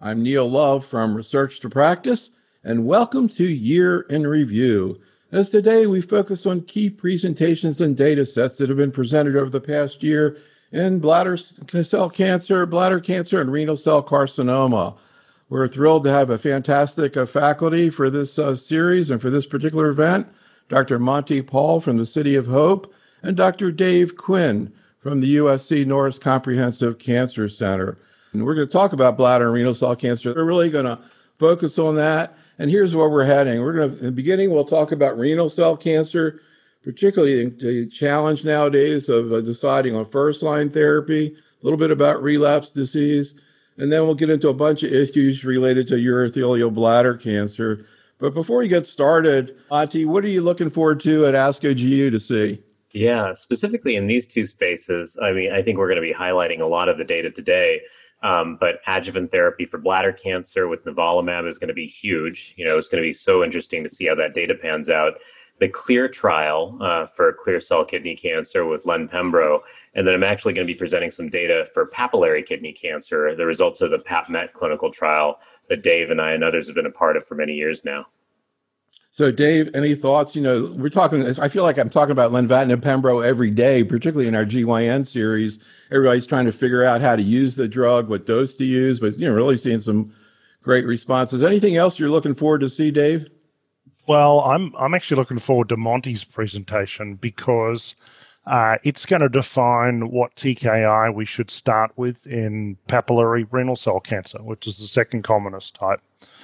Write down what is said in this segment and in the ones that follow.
I'm Neil Love from Research to Practice, and welcome to Year in Review. As today we focus on key presentations and data sets that have been presented over the past year in bladder cell cancer, bladder cancer, and renal cell carcinoma. We're thrilled to have a fantastic faculty for this series and for this particular event, Dr. Monty Paul from the City of Hope, and Dr. Dave Quinn from the USC Norris Comprehensive Cancer Center. And we're going to talk about bladder and renal cell cancer. We're really going to focus on that. And here's where we're heading. In the beginning, we'll talk about renal cell cancer, particularly the challenge nowadays of deciding on first-line therapy, a little bit about relapse disease, and then we'll get into a bunch of issues related to urothelial bladder cancer. But before we get started, Monty, what are you looking forward to at ASCO GU to see? Yeah, specifically in these two spaces, I think we're going to be highlighting a lot of the data today. But adjuvant therapy for bladder cancer with nivolumab is going to be huge. It's going to be so interesting to see how that data pans out. The CLEAR trial for clear cell kidney cancer with Len/Pembro, and then I'm actually going to be presenting some data for papillary kidney cancer, the results of the PapMet clinical trial that Dave and I and others have been a part of for many years now. So, Dave, any thoughts? We're talking, I feel like I'm talking about lenvatinib Pembro every day, particularly in our GYN series. Everybody's trying to figure out how to use the drug, what dose to use, but, really seeing some great responses. Anything else you're looking forward to see, Dave? Well, I'm actually looking forward to Monty's presentation because it's going to define what TKI we should start with in papillary renal cell cancer, which is the second commonest type.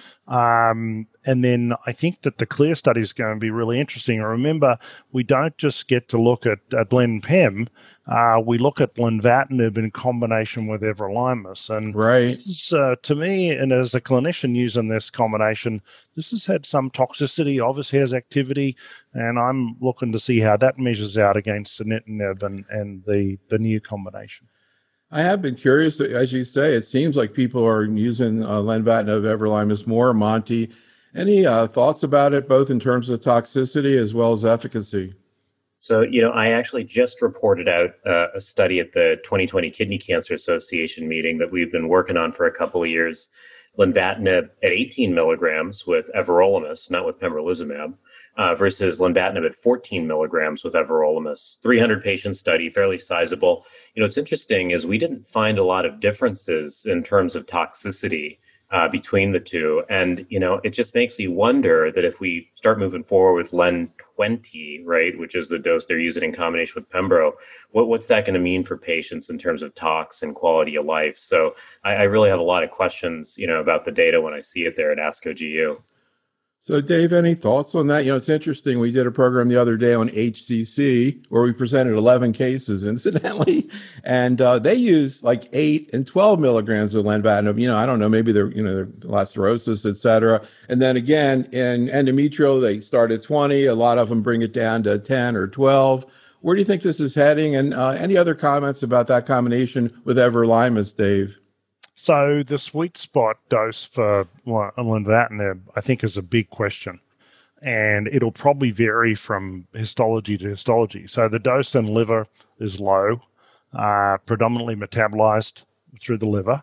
And then I think that the CLEAR study is going to be really interesting. And remember, we don't just get to look at Len/Pem, we look at lenvatinib in combination with everolimus. And right. This is, to me, and as a clinician using this combination, this has had some toxicity, obviously has activity, and I'm looking to see how that measures out against sunitinib and the new combination. I have been curious, as you say, it seems like people are using lenvatinib everolimus more. Monty, any thoughts about it, both in terms of toxicity as well as efficacy? So, I actually just reported out a study at the 2020 Kidney Cancer Association meeting that we've been working on for a couple of years. Lenvatinib at 18 milligrams with everolimus, not with pembrolizumab, versus lenvatinib at 14 milligrams with everolimus. 300-patient study, fairly sizable. What's interesting is we didn't find a lot of differences in terms of toxicity between the two. And, it just makes me wonder that if we start moving forward with Len 20, right, which is the dose they're using in combination with Pembro, what's that going to mean for patients in terms of tox and quality of life? So I really have a lot of questions, about the data when I see it there at ASCO GU. So, Dave, any thoughts on that? It's interesting. We did a program the other day on HCC where we presented 11 cases, incidentally, and they use like 8 and 12 milligrams of lenvatinib. I don't know, maybe they're, their last cirrhosis, et cetera. And then again, in endometrial, they start at 20. A lot of them bring it down to 10 or 12. Where do you think this is heading? And any other comments about that combination with everolimus, Dave? So the sweet spot dose for lenvatinib, I think, is a big question. And it'll probably vary from histology to histology. So the dose in liver is low, predominantly metabolized through the liver.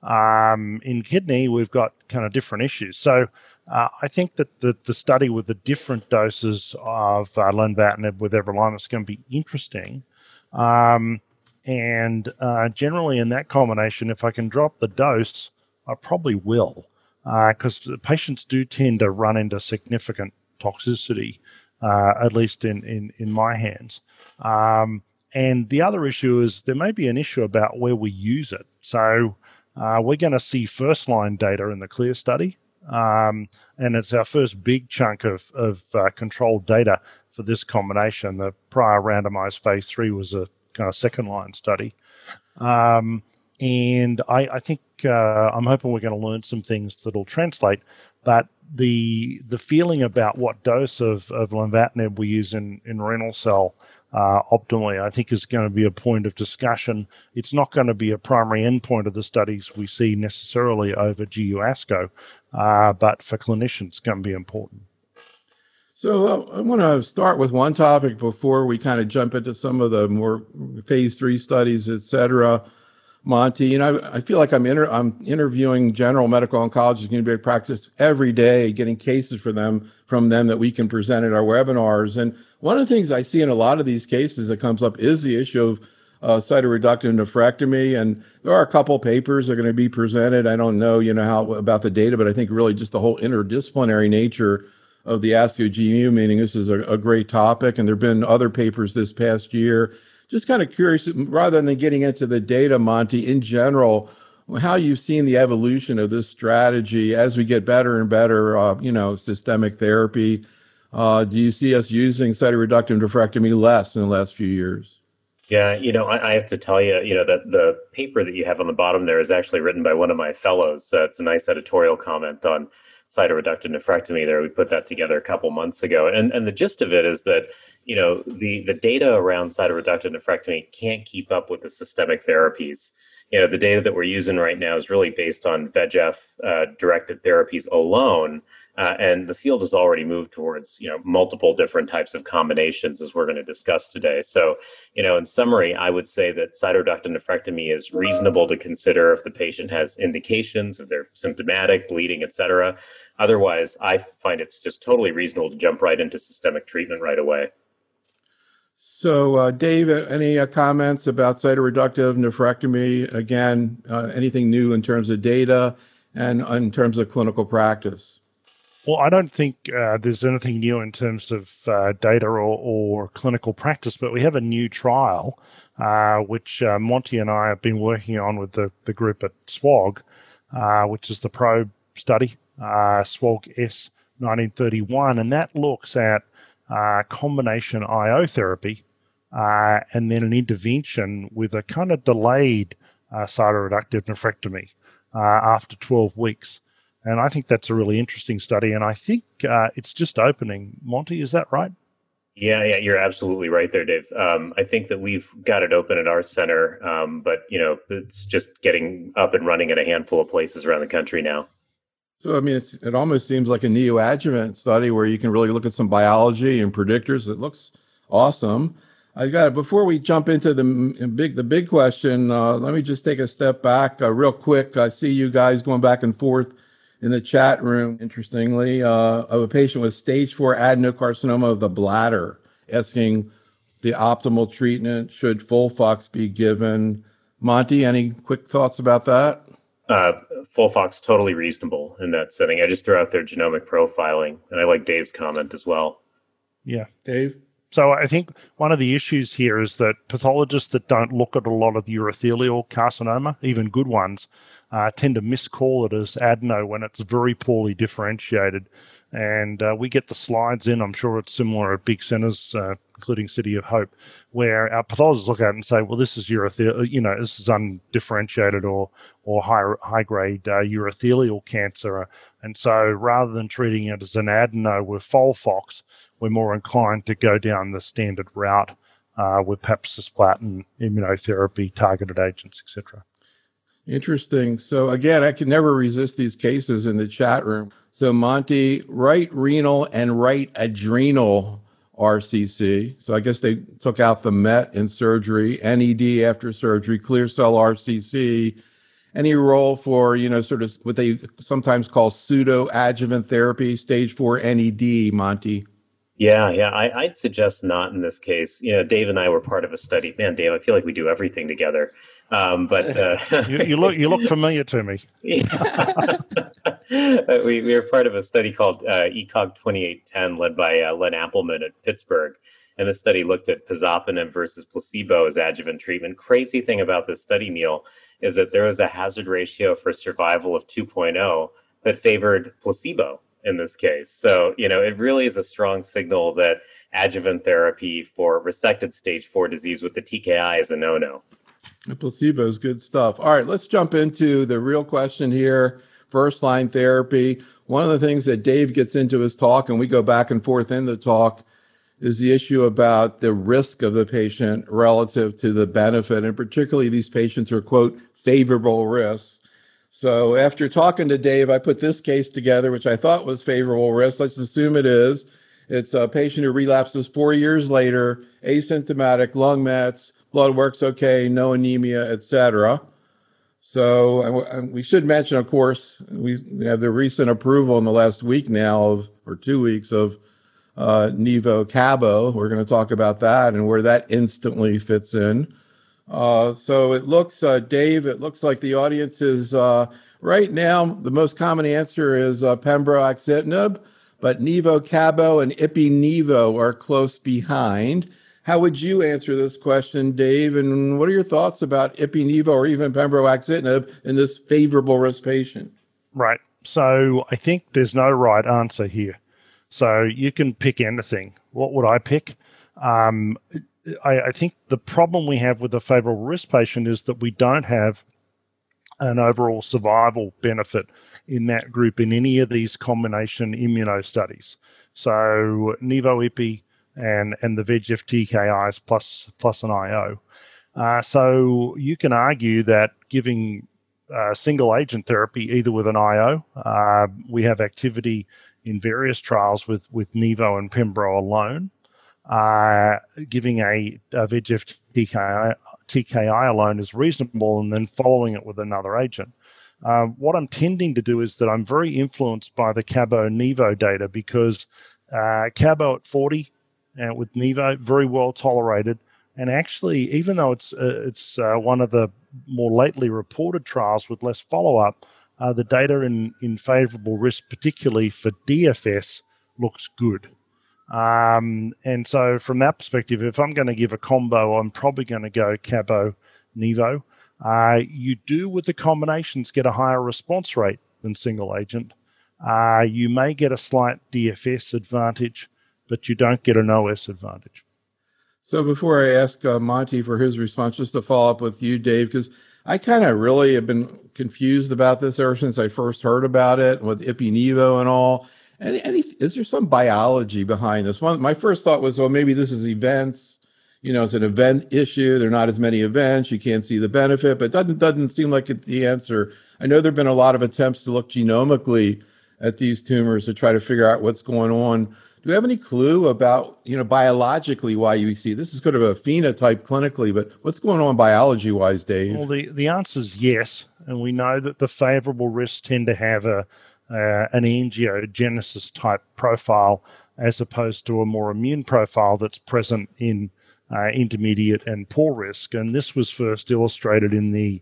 In kidney, we've got kind of different issues. So I think that the study with the different doses of lenvatinib with everolimus is going to be interesting. And generally in that combination, if I can drop the dose, I probably will, because patients do tend to run into significant toxicity, at least in my hands. And the other issue is there may be an issue about where we use it. So we're going to see first-line data in the CLEAR study, and it's our first big chunk of controlled data for this combination. The prior randomized phase 3 was a kind of second-line study. And I think I'm hoping we're going to learn some things that'll translate. But the feeling about what dose of lenvatinib we use in renal cell optimally, I think, is going to be a point of discussion. It's not going to be a primary endpoint of the studies we see necessarily over GU ASCO, but for clinicians, it's going to be important. So I want to start with one topic before we kind of jump into some of the more phase 3 studies, et cetera. Monty. I feel like I'm interviewing general medical oncologists in community practice every day, getting cases from them that we can present at our webinars. And one of the things I see in a lot of these cases that comes up is the issue of cytoreductive nephrectomy. And there are a couple papers that are going to be presented. I don't know, how about the data, but I think really just the whole interdisciplinary nature of the ASCO GU meeting. This is a great topic. And there have been other papers this past year. Just kind of curious, rather than getting into the data, Monty, in general, how you've seen the evolution of this strategy as we get better and better, systemic therapy. Do you see us using cytoreductive nephrectomy less in the last few years? Yeah, I have to tell you, that the paper that you have on the bottom there is actually written by one of my fellows. It's a nice editorial comment on cytoreductive nephrectomy there. We put that together a couple months ago. And the gist of it is that, the data around cytoreductive nephrectomy can't keep up with the systemic therapies. The data that we're using right now is really based on VEGF directed therapies alone. And the field has already moved towards, multiple different types of combinations, as we're going to discuss today. So, in summary, I would say that cytoreductive nephrectomy is reasonable to consider if the patient has indications, if they're symptomatic, bleeding, et cetera. Otherwise, I find it's just totally reasonable to jump right into systemic treatment right away. So, Dave, any comments about cytoreductive nephrectomy? Again, anything new in terms of data and in terms of clinical practice? Well, I don't think there's anything new in terms of data or clinical practice, but we have a new trial, which Monty and I have been working on with the group at SWOG, which is the PROBE study, SWOG S1931, and that looks at combination IO therapy and then an intervention with a kind of delayed cytoreductive nephrectomy after 12 weeks. And I think that's a really interesting study. And I think it's just opening. Monty, is that right? Yeah, you're absolutely right there, Dave. I think that we've got it open at our center, but it's just getting up and running at a handful of places around the country now. So, it almost seems like a neoadjuvant study where you can really look at some biology and predictors. It looks awesome. Before we jump into the big question, let me just take a step back real quick. I see you guys going back and forth in the chat room, interestingly, of a patient with stage 4 adenocarcinoma of the bladder, asking the optimal treatment. Should FOLFOX be given? Monty, any quick thoughts about that? FOLFOX, totally reasonable in that setting. I just threw out their genomic profiling, and I like Dave's comment as well. Yeah. Dave? So I think one of the issues here is that pathologists that don't look at a lot of urothelial carcinoma, even good ones, tend to miscall it as adeno when it's very poorly differentiated. And we get the slides in. I'm sure it's similar at big centers, including City of Hope, where our pathologists look at it and say, well, this is urothelial, this is undifferentiated or high-grade urothelial cancer. And so rather than treating it as an adeno with FOLFOX, we're more inclined to go down the standard route with perhaps cisplatin, immunotherapy, targeted agents, etc. Interesting. So again, I can never resist these cases in the chat room. So Monty, right renal and right adrenal RCC. So I guess they took out the MET in surgery, NED after surgery, clear cell RCC. Any role for, sort of what they sometimes call pseudo-adjuvant therapy, stage 4 NED, Monty? Yeah, I'd suggest not in this case. Dave and I were part of a study. Man, Dave, I feel like we do everything together. But you look familiar to me. we were part of a study called ECOG 2810, led by Len Appelman at Pittsburgh. And the study looked at pazopanib versus placebo as adjuvant treatment. Crazy thing about this study, Neil, is that there was a hazard ratio for survival of 2.0 that favored placebo in this case. So, it really is a strong signal that adjuvant therapy for resected stage 4 disease with the TKI is a no-no. The placebo is good stuff. All right, let's jump into the real question here. First line therapy. One of the things that Dave gets into his talk, and we go back and forth in the talk, is the issue about the risk of the patient relative to the benefit, and particularly these patients are, quote, favorable risks. So after talking to Dave, I put this case together, which I thought was favorable risk. Let's assume it is. It's a patient who relapses 4 years later, asymptomatic, lung mets, blood works okay, no anemia, etc. So we should mention, of course, we have the recent approval in the last week now or 2 weeks of Nivo Cabo. We're going to talk about that and where that instantly fits in. So it looks, Dave, it looks like the audience is right now, the most common answer is pembrolizumab, but Nivo Cabo and Ipi-Nivo are close behind. How would you answer this question, Dave? And what are your thoughts about Ipi-Nivo or even pembrolizumab in this favorable risk patient? Right. So I think there's no right answer here. So you can pick anything. What would I pick? I think the problem we have with the favorable risk patient is that we don't have an overall survival benefit in that group in any of these combination immuno studies. So Nivo-Ipi and the VEGF TKIs plus an IO. So you can argue that giving single agent therapy, either with an IO, we have activity in various trials with Nivo and Pembro alone. Giving a VEGF TKI alone is reasonable, and then following it with another agent. What I'm tending to do is that I'm very influenced by the Cabo-Nivo data because Cabo at 40 with Nivo, very well tolerated. And actually, even though it's one of the more lately reported trials with less follow-up, the data in favorable risk, particularly for DFS, looks good. And so from that perspective, if I'm going to give a combo, I'm probably going to go Cabo-Nivo. You do with the combinations get a higher response rate than single agent. You may get a slight DFS advantage, but you don't get an OS advantage. So before I ask Monty for his response, just to follow up with you, Dave, because I kind of really have been confused about this ever since I first heard about it with Ipi-Nivo and all. And is there some biology behind this? My first thought was, well, maybe this is events. You know, it's an event issue. There are not as many events. You can't see the benefit, but it doesn't seem like it's the answer. I know there have been a lot of attempts to look genomically at these tumors to try to figure out what's going on. Do you have any clue about, biologically why you see this? Is kind of a phenotype clinically, but what's going on biology-wise, Dave? Well, the answer is yes, and we know that the favorable risks tend to have an angiogenesis type profile as opposed to a more immune profile that's present in intermediate and poor risk. And this was first illustrated in the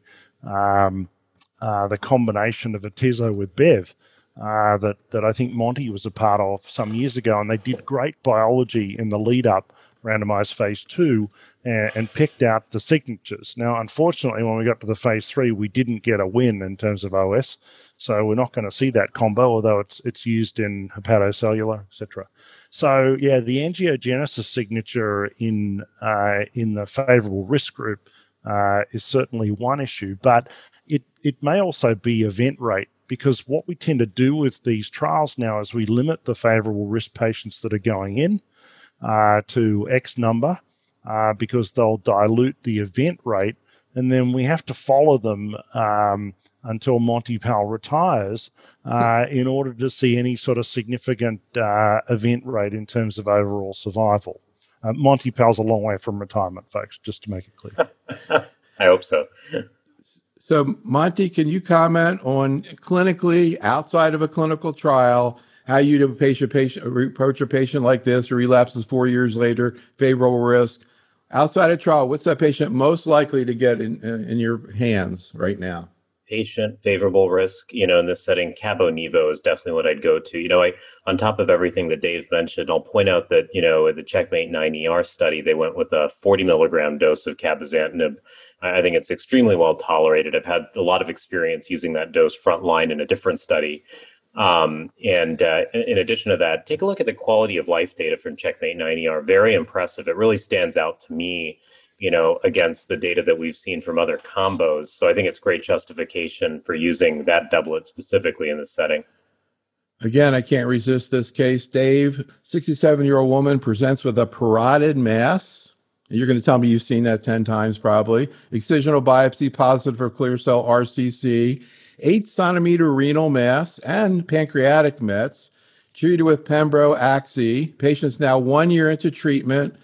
combination of Atezo with Bev that I think Monty was a part of some years ago, and they did great biology in the lead-up randomized phase 2 and picked out the signatures. Now, unfortunately, when we got to the phase 3, we didn't get a win in terms of OS, so we're not going to see that combo, although it's used in hepatocellular, etc. So, yeah, the angiogenesis signature in the favorable risk group is certainly one issue, but it may also be event rate, because what we tend to do with these trials now is we limit the favorable risk patients that are going in to X number because they'll dilute the event rate, and then we have to follow them until Monty Powell retires in order to see any sort of significant event rate in terms of overall survival. Monty Powell's a long way from retirement, folks, just to make it clear. I hope so. So, Monty, can you comment on clinically, outside of a clinical trial, how you approach a patient like this who relapses 4 years later, favorable risk? Outside of trial, what's that patient most likely to get in your hands right now? Patient, favorable risk, in this setting, Cabo-Nivo is definitely what I'd go to. On top of everything that Dave mentioned, I'll point out that, the Checkmate 9ER study, they went with a 40 milligram dose of cabozantinib. I think it's extremely well tolerated. I've had a lot of experience using that dose frontline in a different study. And in addition to that, take a look at the quality of life data from Checkmate 9ER. Very impressive. It really stands out to me, against the data that we've seen from other combos. So I think it's great justification for using that doublet specifically in this setting. Again, I can't resist this case. Dave, 67-year-old woman presents with a parotid mass. You're going to tell me you've seen that 10 times probably. Excisional biopsy positive for clear cell RCC, 8-centimeter renal mass, and pancreatic mets. Treated with Pembro Axi. Patient's now 1 year into treatment.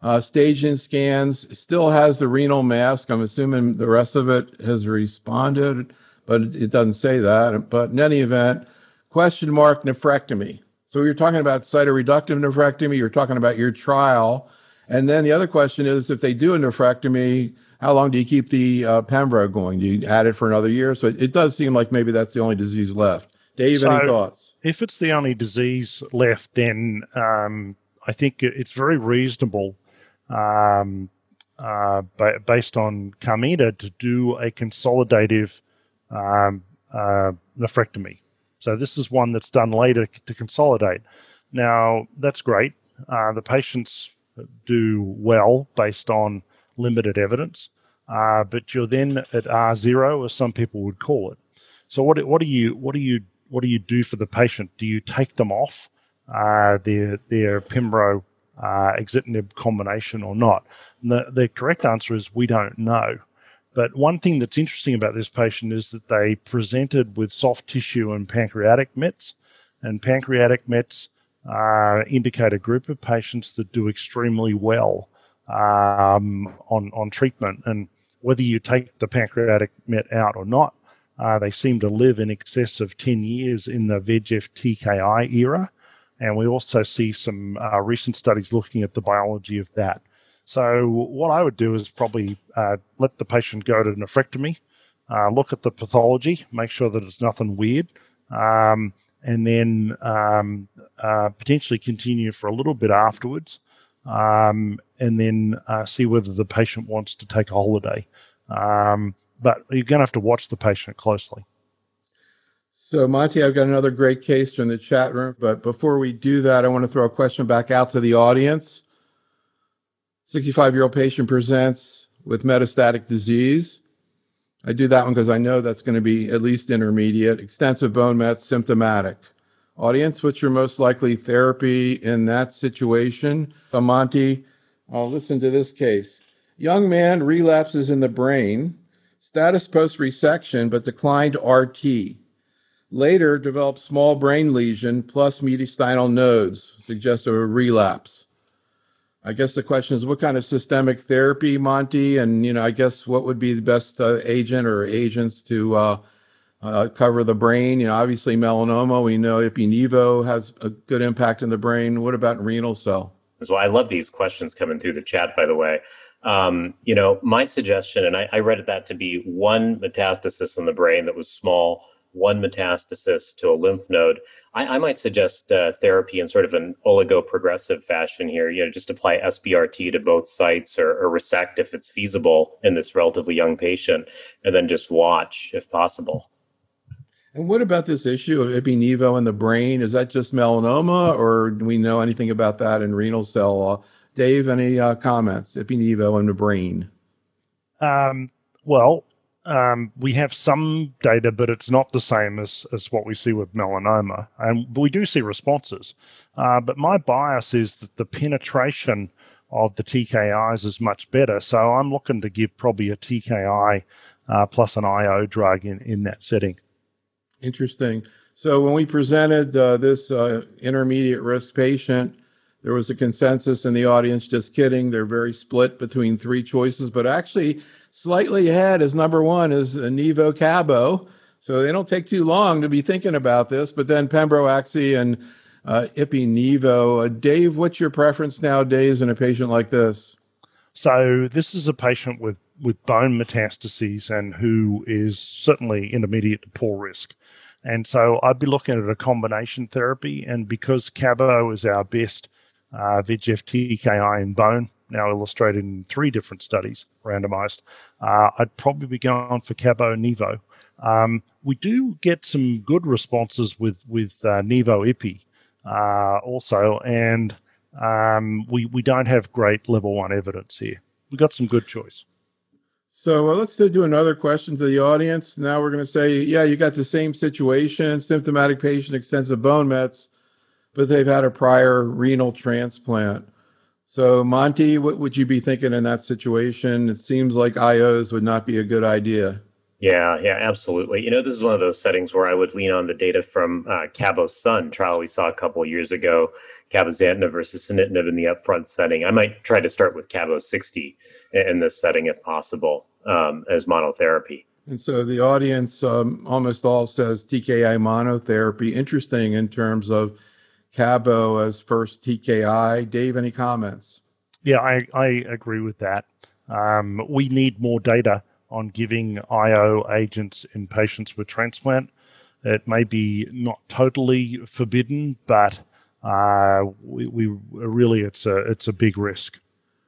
staging scans, still has the renal mass. I'm assuming the rest of it has responded, but it doesn't say that. But in any event, question mark nephrectomy. So you're talking about cytoreductive nephrectomy, you're talking about your trial. And then the other question is, if they do a nephrectomy, how long do you keep the Pembro going? Do you add it for another year? So it does seem like maybe that's the only disease left. Dave, any thoughts? If it's the only disease left, then I think it's very reasonable, based on Carmina, to do a consolidative nephrectomy. So this is one that's done later to consolidate. Now, that's great. The patients do well based on limited evidence, but you're then at R0, as some people would call it. So what do you do for the patient? Do you take them off their Pembro axitinib combination or not? And the correct answer is we don't know. But one thing that's interesting about this patient is that they presented with soft tissue and pancreatic mets, and pancreatic mets indicate a group of patients that do extremely well on treatment. And whether you take the pancreatic met out or not, they seem to live in excess of 10 years in the VEGF TKI era. And we also see some recent studies looking at the biology of that. So what I would do is probably let the patient go to nephrectomy, look at the pathology, make sure that it's nothing weird, and then potentially continue for a little bit afterwards, and then see whether the patient wants to take a holiday. But you're going to have to watch the patient closely. So, Monty, I've got another great case from the chat room, but before we do that, I want to throw a question back out to the audience. 65-year-old patient presents with metastatic disease. I do that one because I know that's going to be at least intermediate. Extensive bone mets, symptomatic. Audience, what's your most likely therapy in that situation? So, Monty, I'll listen to this case. Young man relapses in the brain, status post-resection, but declined RT. Later developed small brain lesion plus mediastinal nodes, suggestive of relapse. I guess the question is, what kind of systemic therapy, Monty? And, I guess what would be the best agent or agents to cover the brain? Obviously melanoma, we know Ipi/Nivo has a good impact in the brain. What about renal cell? So I love these questions coming through the chat, by the way. My suggestion, and I read that to be one metastasis in the brain that was small, one metastasis to a lymph node. I might suggest therapy in sort of an oligoprogressive fashion here. Just apply SBRT to both sites or resect if it's feasible in this relatively young patient, and then just watch if possible. And what about this issue of Ipi/Nivo in the brain? Is that just melanoma, or do we know anything about that in renal cell? Dave, any comments? Ipi/Nivo in the brain? We have some data, but it's not the same as what we see with melanoma. And we do see responses. But my bias is that the penetration of the TKIs is much better. So I'm looking to give probably a TKI plus an IO drug in that setting. Interesting. So when we presented this intermediate risk patient, there was a consensus in the audience, just kidding, they're very split between three choices, but actually slightly ahead is number one is Nivo Cabo. So they don't take too long to be thinking about this, but then Pembro-Axi and Ipi/Nivo. Dave, what's your preference nowadays in a patient like this? So this is a patient with bone metastases and who is certainly intermediate to poor risk. And so I'd be looking at a combination therapy. And because Cabo is our best VEGF TKI in bone, now illustrated in 3 different studies, randomized, I'd probably be going for Cabo-Nivo. We do get some good responses with Nivo-Ipi also, and we don't have great level 1 evidence here. We got some good choice. So let's do another question to the audience. Now we're going to say, yeah, you got the same situation, symptomatic patient, extensive bone mets, but they've had a prior renal transplant. So Monty, what would you be thinking in that situation? It seems like IOs would not be a good idea. Yeah, absolutely. This is one of those settings where I would lean on the data from Cabo-Sun trial we saw a couple of years ago, cabozantinib versus sunitinib in the upfront setting. I might try to start with Cabo 60 in this setting if possible as monotherapy. And so the audience almost all says TKI monotherapy. Interesting in terms of Cabo as first TKI. Dave, any comments? Yeah, I agree with that. We need more data on giving IO agents in patients with transplant. It may be not totally forbidden, but we really it's a big risk.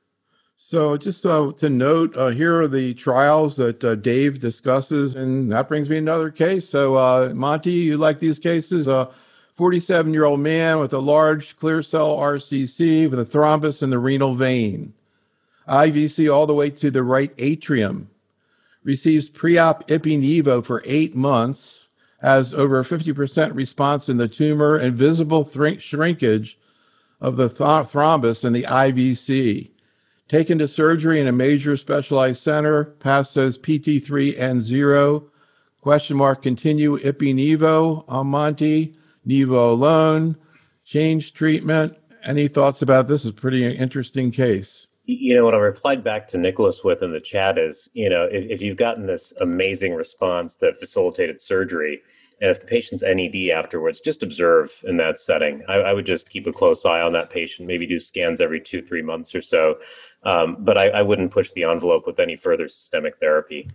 So just to note, here are the trials that Dave discusses, and that brings me another case. So Monty, you like these cases? 47-year-old man with a large clear cell RCC with a thrombus in the renal vein, IVC all the way to the right atrium, receives pre-op ipi-nivo for 8 months, has over a 50% response in the tumor and visible shrinkage of the thrombus in the IVC. Taken to surgery in a major specialized center, passed those PT3 and 0. Question mark, continue ipi-nivo on Monty, Nivo alone, change treatment. Any thoughts about this? Is a pretty interesting case. What I replied back to Nicholas with in the chat is, if you've gotten this amazing response that facilitated surgery, and if the patient's NED afterwards, just observe in that setting. I would just keep a close eye on that patient, maybe do scans every 2-3 months or so. But I wouldn't push the envelope with any further systemic therapy.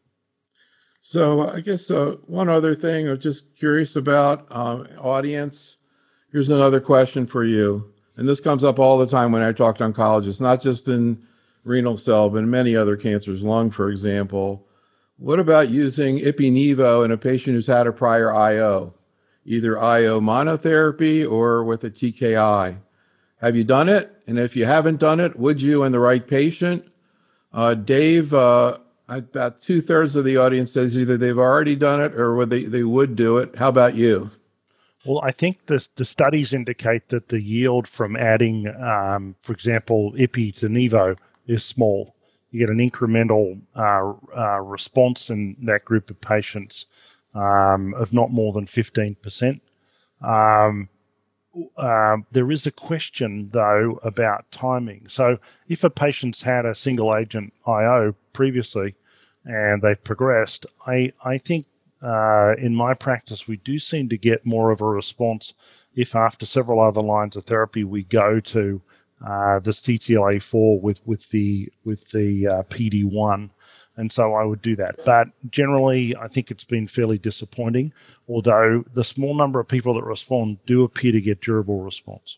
So I guess one other thing I'm just curious about, audience. Here's another question for you. And this comes up all the time when I talk to oncologists, not just in renal cell, but in many other cancers, lung, for example. What about using ipi-nivo in a patient who's had a prior IO, either IO monotherapy or with a TKI? Have you done it? And if you haven't done it, would you in the right patient? Dave, about 2/3 of the audience says either they've already done it or they would do it. How about you? Well, I think the studies indicate that the yield from adding, for example, IPI to Nivo is small. You get an incremental response in that group of patients of not more than 15%. There is a question, though, about timing. So if a patient's had a single agent IO previously and they've progressed, I think in my practice, we do seem to get more of a response if after several other lines of therapy we go to this CTLA-4 with the PD-1. And so I would do that. But generally, I think it's been fairly disappointing, although the small number of people that respond do appear to get durable response.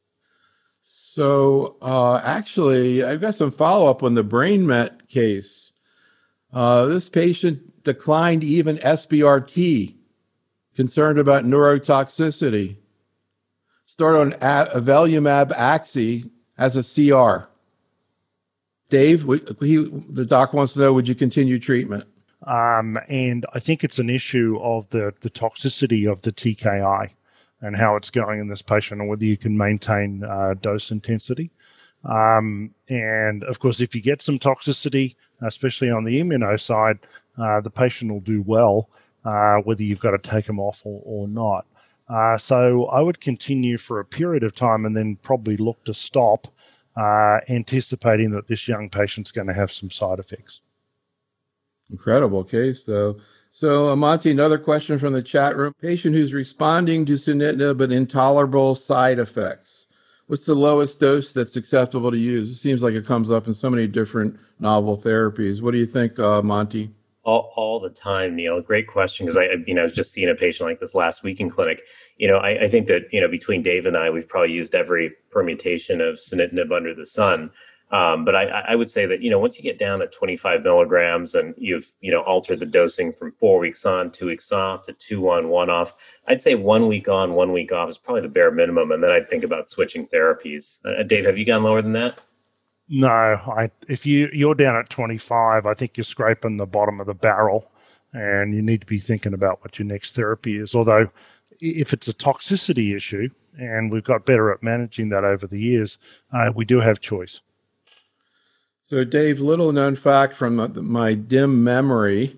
So actually, I've got some follow-up on the brain met case. This patient declined even SBRT, concerned about neurotoxicity. Started on avelumab Axi as a CR. Dave, the doc wants to know, would you continue treatment? And I think it's an issue of the toxicity of the TKI and how it's going in this patient and whether you can maintain dose intensity. And of course, if you get some toxicity, especially on the immuno side, the patient will do well, whether you've got to take them off or not. So I would continue for a period of time and then probably look to stop, anticipating that this young patient's going to have some side effects. Incredible case, though. So, Monty, another question from the chat room. Patient who's responding to sunitinib but intolerable side effects. What's the lowest dose that's acceptable to use? It seems like it comes up in so many different novel therapies. What do you think, Monty? All the time, Neil. Great question, because I was just seeing a patient like this last week in clinic. I think that between Dave and I, we've probably used every permutation of sunitinib under the sun. But I would say that once you get down at 25 milligrams and you've altered the dosing from 4 weeks on, 2 weeks off to 2 on, 1 off, I'd say 1 week on, 1 week off is probably the bare minimum, and then I'd think about switching therapies. Dave, have you gone lower than that? No, if you're down at 25, I think you're scraping the bottom of the barrel, and you need to be thinking about what your next therapy is. Although, if it's a toxicity issue, and we've got better at managing that over the years, we do have choice. So, Dave, little known fact from my dim memory,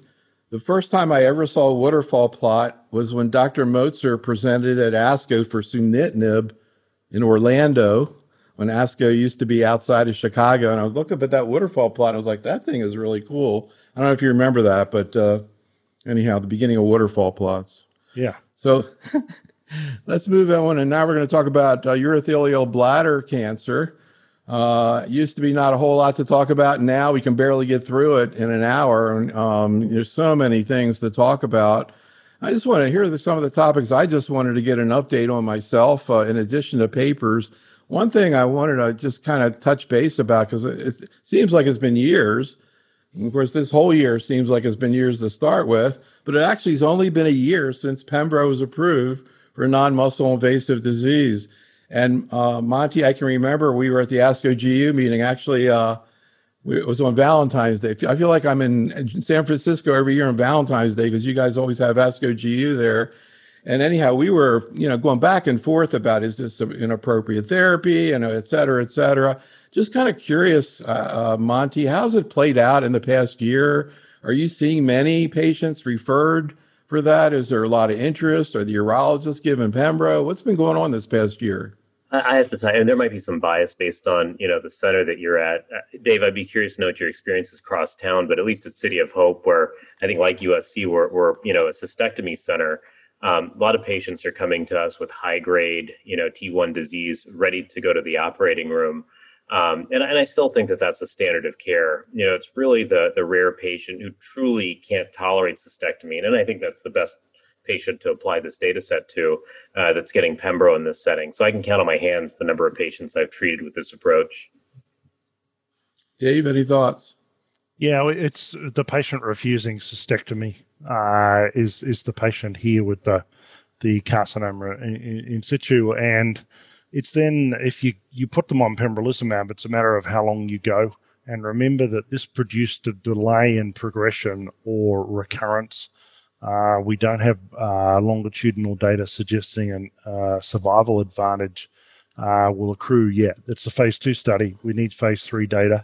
The first time I ever saw a waterfall plot was when Dr. Motzer presented at ASCO for sunitinib in Orlando, when ASCO used to be outside of Chicago. And I was looking at that waterfall plot, and I was like, that thing is really cool. I don't know if you remember that, but anyhow, the beginning of waterfall plots. Yeah. So let's move on. And now we're going to talk about urothelial bladder cancer. Used to be not a whole lot to talk about. Now we can barely get through it in an hour. And there's so many things to talk about. I just want to hear some of the topics. I just wanted to get an update on myself in addition to papers. One thing I wanted to just kind of touch base about, because it seems like it's been years. And of course, this whole year seems like it's been years to start with, but it actually has only been a year since Pembro was approved for non-muscle invasive disease. And Monty, I can remember we were at the ASCO GU meeting. Actually, it was on Valentine's Day. I feel like I'm in San Francisco every year on Valentine's Day because you guys always have ASCO GU there. And anyhow, we were, going back and forth about, is this inappropriate therapy, and et cetera, et cetera. Just kind of curious, Monty, how's it played out in the past year? Are you seeing many patients referred for that? Is there a lot of interest? Are the urologists giving Pembro? What's been going on this past year? I have to tell you, and there might be some bias based on, the center that you're at. Dave, I'd be curious to know what your experiences cross town, but at least at City of Hope, where I think like USC, we're a cystectomy center. A lot of patients are coming to us with high grade, T1 disease, ready to go to the operating room. And I still think that that's the standard of care. It's really the rare patient who truly can't tolerate cystectomy. And I think that's the best patient to apply this data set to that's getting Pembro in this setting. So I can count on my hands the number of patients I've treated with this approach. Dave, any thoughts? Yeah, it's the patient refusing cystectomy is the patient here with the carcinoma in situ. And it's then, if you put them on pembrolizumab, it's a matter of how long you go. And remember that this produced a delay in progression or recurrence. We don't have longitudinal data suggesting a survival advantage will accrue yet. That's a phase 2 study. We need phase 3 data.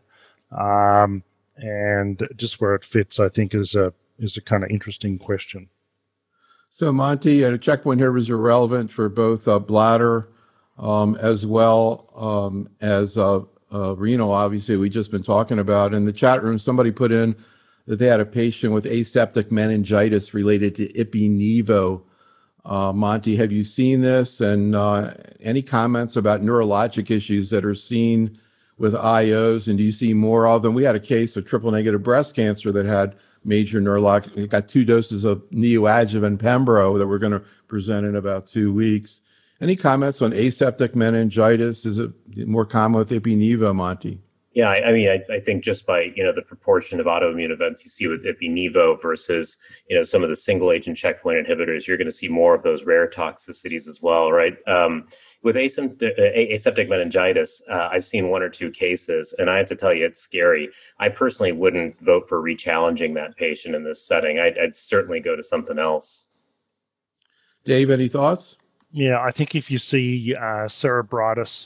And just where it fits, I think, is a kind of interesting question. So, Monty, a checkpoint inhibitors are relevant for both bladder as well as renal, obviously, we've just been talking about. In the chat room, somebody put in that they had a patient with aseptic meningitis related to Ipi/Nivo. Monty, have you seen this? And any comments about neurologic issues that are seen with IOs? And do you see more of them? We had a case of triple negative breast cancer that had major neurologic. It got 2 doses of neoadjuvant Pembro that we're going to present in about 2 weeks. Any comments on aseptic meningitis? Is it more common with Ipi/Nivo, Monty? Yeah, I think just by, the proportion of autoimmune events you see with Ipi/Nivo versus, some of the single agent checkpoint inhibitors, you're going to see more of those rare toxicities as well, right? With aseptic meningitis, I've seen 1 or 2 cases, and I have to tell you, it's scary. I personally wouldn't vote for rechallenging that patient in this setting. I'd certainly go to something else. Dave, any thoughts? Yeah, I think if you see cerebritis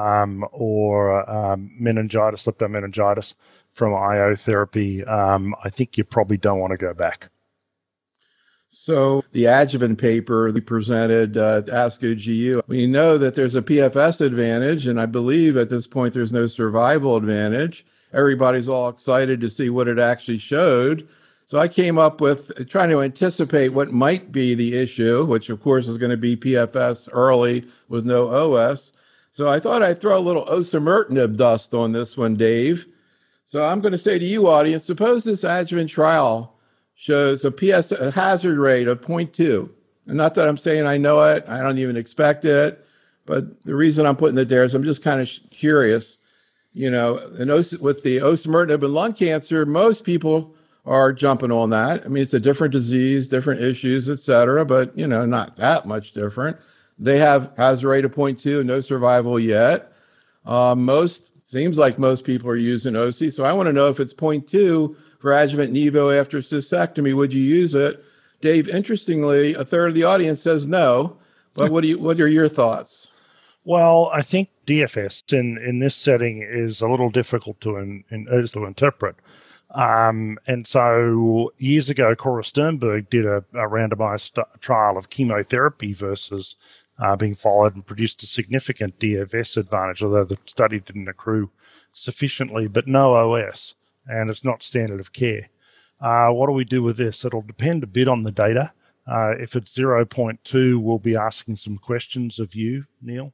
or meningitis, leptomeningitis from IO therapy, I think you probably don't want to go back. So the adjuvant paper we presented at ASCO GU, we know that there's a PFS advantage, and I believe at this point there's no survival advantage. Everybody's all excited to see what it actually showed. So I came up with trying to anticipate what might be the issue, which of course is going to be PFS early with no OS. So I thought I'd throw a little osimertinib dust on this one, Dave. So I'm going to say to you, audience, suppose this adjuvant trial shows a hazard rate of 0.2. And not that I'm saying I know it, I don't even expect it, but the reason I'm putting it there is I'm just kind of curious. And with the osimertinib and lung cancer, most people are jumping on that. I mean, it's a different disease, different issues, et cetera, but, not that much different. They have hazard rate of 0.2 and no survival yet. Seems like most people are using OC. So I want to know if it's 0.2 for adjuvant Nivo after cystectomy, would you use it? Dave, interestingly, a third of the audience says no, but what are your thoughts? Well, I think DFS in this setting is a little difficult to interpret. And so years ago, Cora Sternberg did a randomized trial of chemotherapy versus being followed and produced a significant DFS advantage, although the study didn't accrue sufficiently, but no OS, and it's not standard of care. What do we do with this? It'll depend a bit on the data. If it's 0.2, we'll be asking some questions of you, Neil.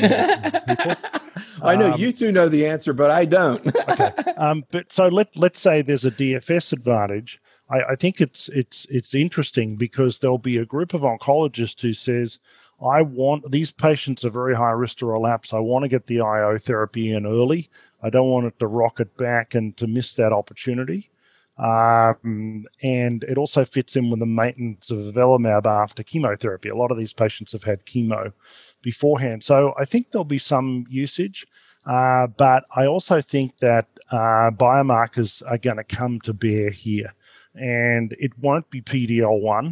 I know you two know the answer, but I don't. Okay. But so let's say there's a DFS advantage. I think it's interesting because there'll be a group of oncologists who says, I want these patients are very high risk to relapse. I want to get the IO therapy in early. I don't want it to rocket back and to miss that opportunity. And it also fits in with the maintenance of avelumab after chemotherapy. A lot of these patients have had chemo beforehand. So I think there'll be some usage, but I also think that biomarkers are going to come to bear here. And it won't be PD-L1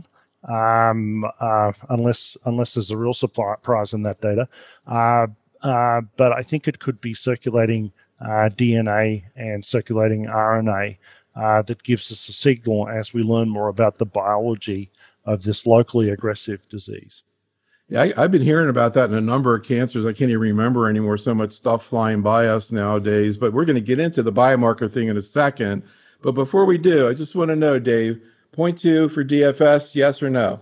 unless there's a real surprise in that data. But I think it could be circulating DNA and circulating RNA that gives us a signal as we learn more about the biology of this locally aggressive disease. Yeah, I've been hearing about that in a number of cancers. I can't even remember anymore, so much stuff flying by us nowadays. But we're going to get into the biomarker thing in a second. But before we do, I just want to know, Dave, 0.2 for DFS, yes or no?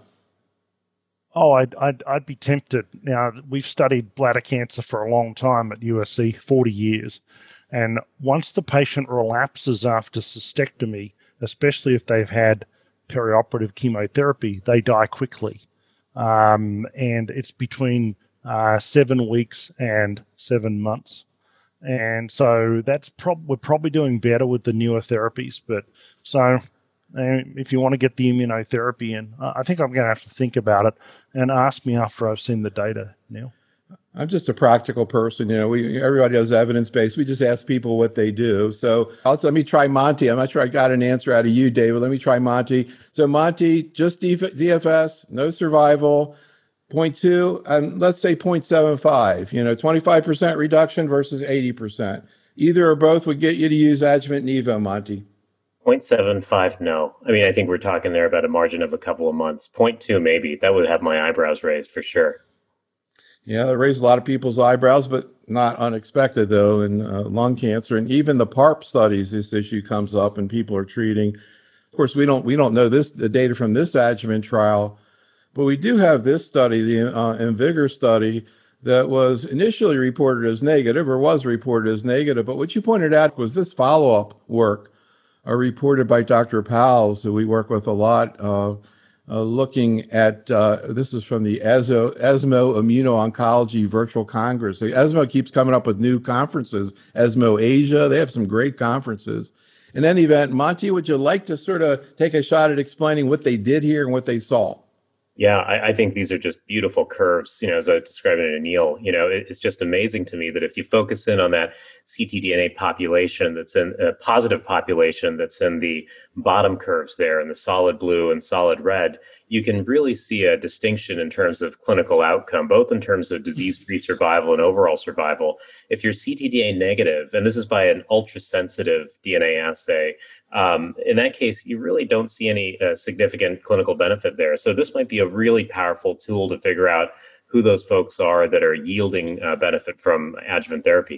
Oh, I'd be tempted. Now, we've studied bladder cancer for a long time at USC, 40 years. And once the patient relapses after cystectomy, especially if they've had perioperative chemotherapy, they die quickly. And it's between 7 weeks and 7 months. And so we're probably doing better with the newer therapies. But so if you want to get the immunotherapy in, I think I'm going to have to think about it and ask me after I've seen the data, Neil. I'm just a practical person. You know, everybody has evidence-based. We just ask people what they do. So let me try Monty. I'm not sure I got an answer out of you, David. Let me try Monty. So Monty, just DFS, no survival, 0.2, and let's say 0.75, 25% reduction versus 80%. Either or both would get you to use adjuvant Nivo, Monty. 0.75, no. I mean, I think we're talking there about a margin of a couple of months. 0.2, maybe. That would have my eyebrows raised for sure. Yeah, it raised a lot of people's eyebrows, but not unexpected, though, in lung cancer. And even the PARP studies, this issue comes up and people are treating. Of course, we don't know the data from this adjuvant trial, but we do have this study, the IMvigor study, that was initially reported as negative or was reported as negative. But what you pointed out was this follow-up work reported by Dr. Powles, who we work with a lot, looking at, this is from the ESMO Immuno-Oncology Virtual Congress. The ESMO keeps coming up with new conferences. ESMO Asia, they have some great conferences. In any event, Monty, would you like to sort of take a shot at explaining what they did here and what they saw? Yeah, I think these are just beautiful curves, as I described it to Neil. It's just amazing to me that if you focus in on that ctDNA population that's in a positive population that's in the bottom curves there in the solid blue and solid red, you can really see a distinction in terms of clinical outcome, both in terms of disease-free survival and overall survival. If you're ctDNA negative, and this is by an ultra-sensitive DNA assay, in that case, you really don't see any significant clinical benefit there. So this might be a really powerful tool to figure out who those folks are that are yielding benefit from adjuvant therapy.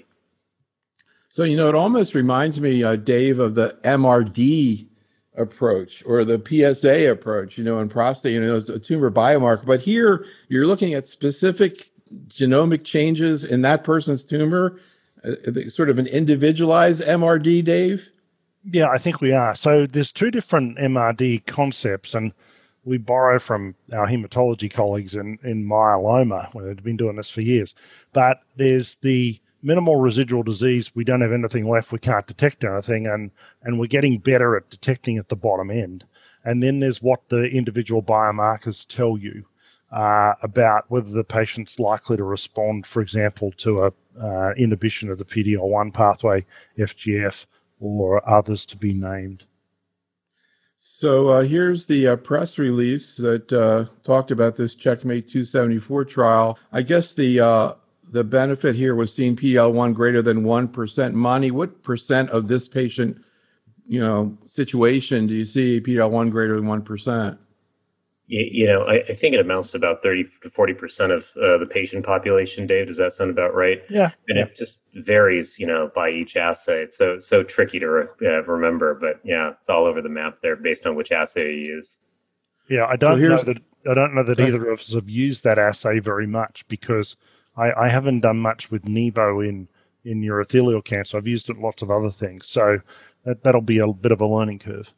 So, it almost reminds me, Dave, of the MRD approach or the PSA approach, in prostate, it's a tumor biomarker. But here you're looking at specific genomic changes in that person's tumor, sort of an individualized MRD, Dave? Yeah, I think we are. So there's two different MRD concepts, and we borrow from our hematology colleagues in myeloma, where they've been doing this for years. But there's the minimal residual disease. We don't have anything left. We can't detect anything, and we're getting better at detecting at the bottom end. And then there's what the individual biomarkers tell you about whether the patient's likely to respond, for example, to a inhibition of the PD-L1 pathway, FGF, or others to be named. So here's the press release that talked about this Checkmate 274 trial. I guess the benefit here was seeing PD-L1 greater than 1%. Monty, what percent of this patient situation do you see PD-L1 greater than 1%? I think it amounts to about 30 to 40% of the patient population, Dave. Does that sound about right? Yeah. And it just varies, by each assay. It's so tricky to remember, but yeah, it's all over the map there based on which assay you use. Yeah, I don't know that either of us have used that assay very much, because I haven't done much with Nivo in urothelial cancer. I've used it in lots of other things. So that'll be a bit of a learning curve.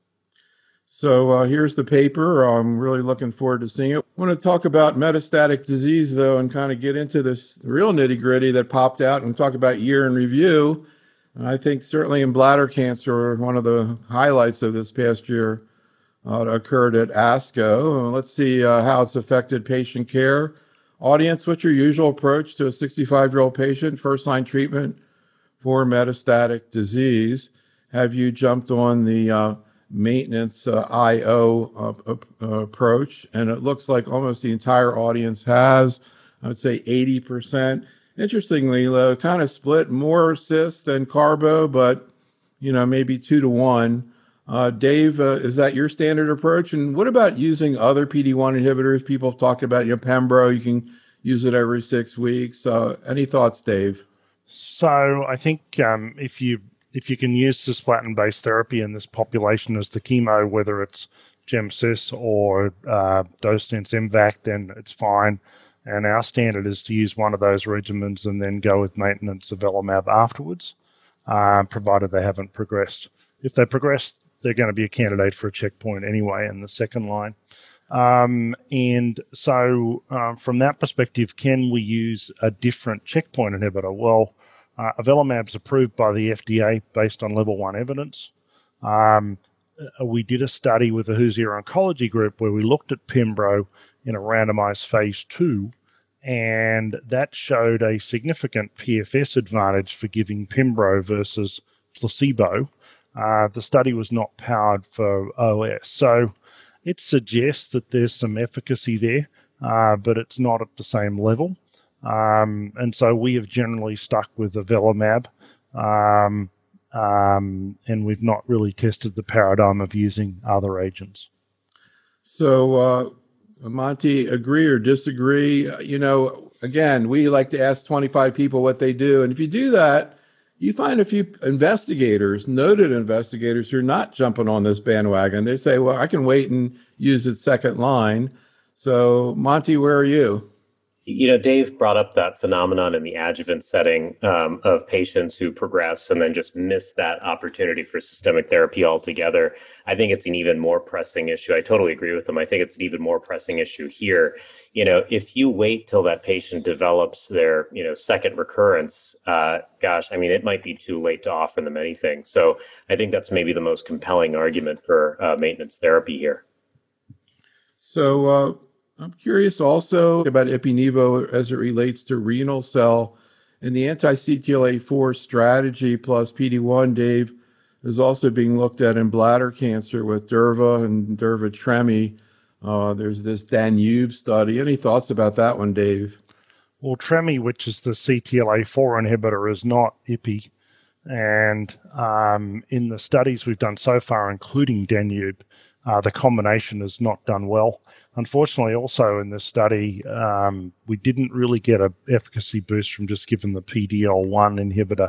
So here's the paper. I'm really looking forward to seeing it. I want to talk about metastatic disease, though, and kind of get into this real nitty gritty that popped out and talk about year in review. I think certainly in bladder cancer, one of the highlights of this past year occurred at ASCO. Let's see how it's affected patient care. Audience, what's your usual approach to a 65-year-old patient, first-line treatment for metastatic disease? Have you jumped on the maintenance IO approach? And it looks like almost the entire audience has. I would say 80%. Interestingly, kind of split, more cis than carbo, but maybe 2 to 1. Dave, is that your standard approach? And what about using other PD-1 inhibitors? People have talked about Pembro. You can use it every 6 weeks. Any thoughts, Dave? So I think if you can use cisplatin-based therapy in this population as the chemo, whether it's Gemcis or Dosence MVAC, then it's fine. And our standard is to use one of those regimens and then go with maintenance of avelumab afterwards, provided they haven't progressed. If they progress, they're going to be a candidate for a checkpoint anyway in the second line. And so from that perspective, can we use a different checkpoint inhibitor? Well, avelumab's approved by the FDA based on level 1 evidence. We did a study with the Who's Here Oncology group where we looked at Pembro in a randomized phase 2, and that showed a significant PFS advantage for giving Pembro versus placebo. The study was not powered for OS. So it suggests that there's some efficacy there, but it's not at the same level. And so we have generally stuck with avelumab, and we've not really tested the paradigm of using other agents. So, Monty, agree or disagree? Again, we like to ask 25 people what they do. And if you do that, you find a few investigators, noted investigators, who are not jumping on this bandwagon. They say, well, I can wait and use it second line. So, Monty, where are you? Dave brought up that phenomenon in the adjuvant setting of patients who progress and then just miss that opportunity for systemic therapy altogether. I think it's an even more pressing issue. I totally agree with him. I think it's an even more pressing issue here. If you wait till that patient develops their, second recurrence, it might be too late to offer them anything. So I think that's maybe the most compelling argument for maintenance therapy here. So, I'm curious also about Ipi/Nivo as it relates to renal cell, and the anti-CTLA-4 strategy plus PD-1, Dave, is also being looked at in bladder cancer with Durva and Durva-Tremi. There's this Danube study. Any thoughts about that one, Dave? Well, Tremi, which is the CTLA-4 inhibitor, is not Ipi. And in the studies we've done so far, including Danube, the combination has not done well. Unfortunately, also in this study, we didn't really get an efficacy boost from just giving the PD-L1 inhibitor,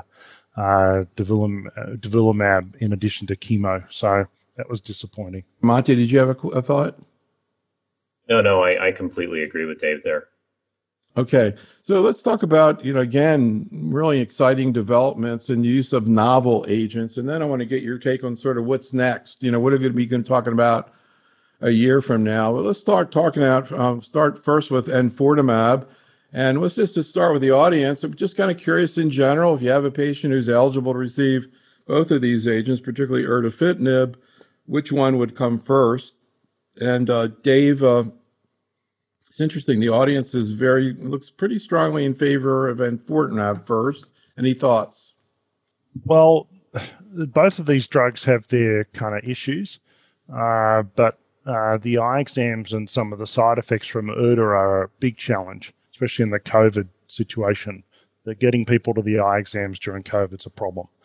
durvalumab, in addition to chemo. So that was disappointing. Monty, did you have a thought? No, I completely agree with Dave there. Okay, so let's talk about, again, really exciting developments and use of novel agents. And then I want to get your take on sort of what's next. What are we going to be talking about a year from now? Well, let's start talking start first with enfortumab. And let's just start with the audience. I'm just kind of curious in general, if you have a patient who's eligible to receive both of these agents, particularly erdafitinib, which one would come first? And Dave, it's interesting. The audience looks pretty strongly in favor of enfortumab first. Any thoughts? Well, both of these drugs have their kind of issues, but the eye exams and some of the side effects from ERDA are a big challenge, especially in the COVID situation. That getting people to the eye exams during COVID is a problem.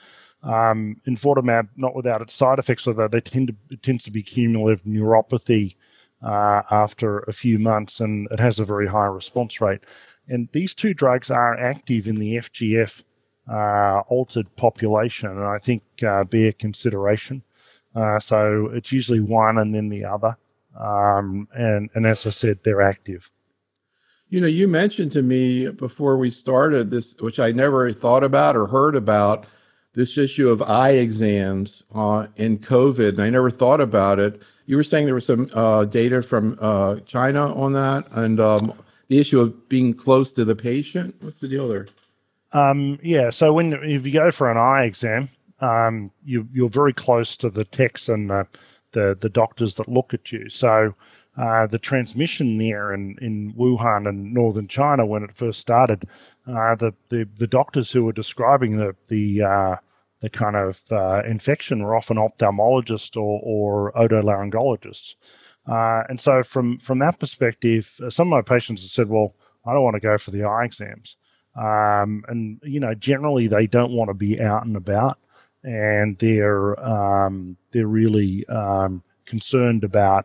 Enfortumab, not without its side effects, although it tends to be cumulative neuropathy after a few months, and it has a very high response rate. And these two drugs are active in the FGF altered population, and I think bear consideration. So it's usually one and then the other. And as I said, they're active. You mentioned to me before we started this, which I never thought about or heard about, this issue of eye exams in COVID, and I never thought about it. You were saying there was some data from China on that, and the issue of being close to the patient. What's the deal there? Yeah, so if you go for an eye exam, you're very close to the techs and the doctors that look at you. So the transmission there in Wuhan and northern China when it first started, the doctors who were describing the kind of infection were often ophthalmologists or otolaryngologists. And so from that perspective, some of my patients have said, well, I don't want to go for the eye exams. And, generally they don't want to be out and about, and they're really concerned about